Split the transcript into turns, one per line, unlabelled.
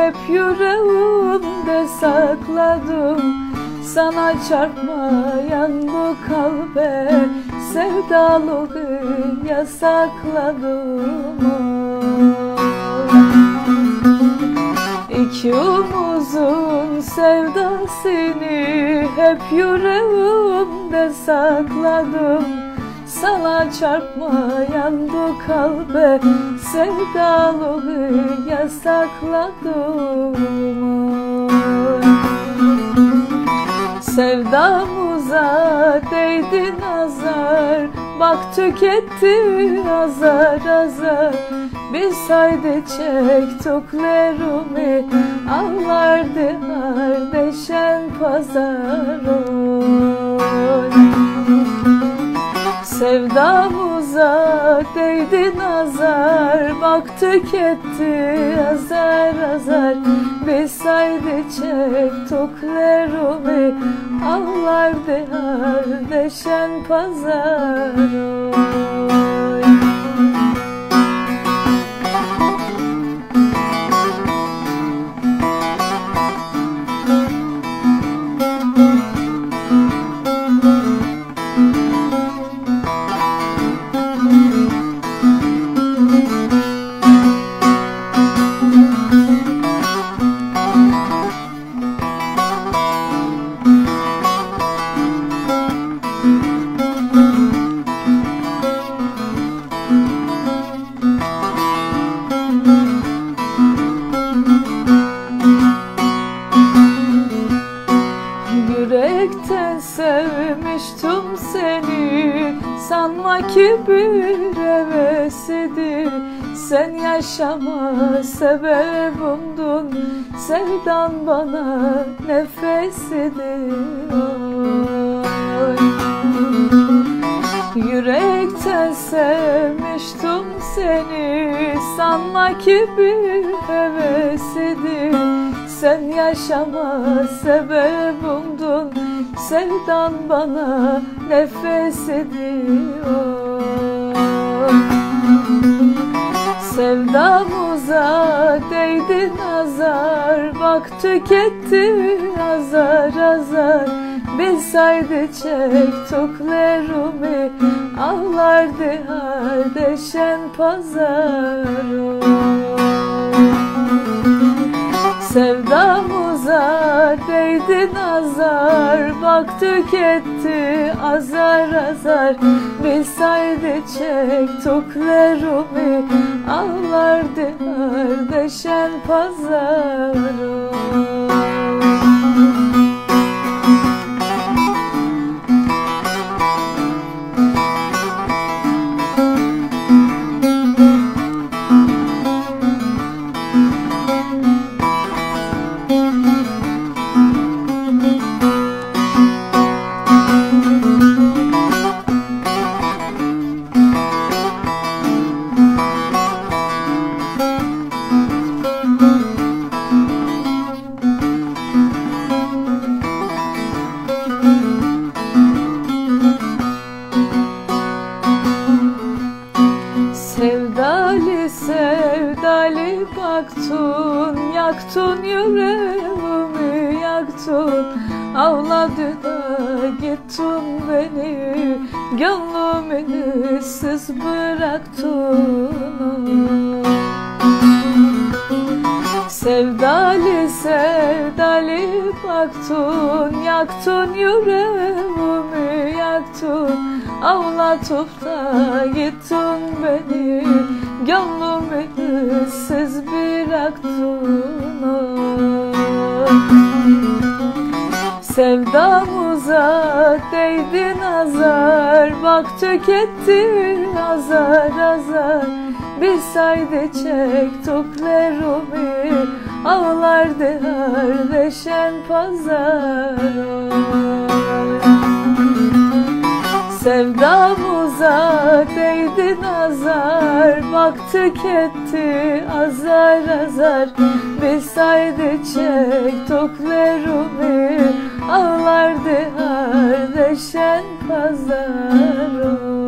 hep yüreğimde sakladım. Sana çarpmayan bu kalbe sevdalığı yasakladım. İkimizin sevdasını hep yüreğimde sakladım. Sana çarpmayan bu kalbe sevdalığı yasakladım. Sevdamıza değdi nazar, bak tüketti azar azar. Biz haydi çektiklerimi ağlardı kardeşen pazar. Sevdamıza değdi nazar, bak tüketti azar azar. Biz haydi çektiklerimi ağlardı kardeşen pazar. Yürekten sevmiştim seni, sanma ki bir hevesidir. Sen yaşama sebebimdin, sevdan bana nefesidir. Yürekten sevmiştim seni, sanma ki bir hevesidir. Sen yaşama sebebimdin, sevdan bana nefesidir. Sevdamıza değdi nazar, bak tüketti azar azar. Biz haydi çektiklerimi ağlardı kardeşen pazar. Sevdamıza değdi nazar, bak tüketti azar azar. Biz haydi çektiklerimi ağlardı kardeşen pazar. Sevdali sevdali baktın, yaktın yüreğimi yaktın. Ağladı da gittin beni, gönlümü ıssız bıraktın. Sevdali sevdali baktın, yaktın yüreğimi yaktın. Ağlatıp da gittin beni, gönlümü ıssız bıraktın. Sevdamıza değdi nazar, bak tüketti azar azar. Biz haydi çektiklerimi ağlardı kardeşen pazar. Sevdamıza değdi nazar, bak tüketti azar azar. Biz haydi çektiklerimi ağlardı kardeşen pazar.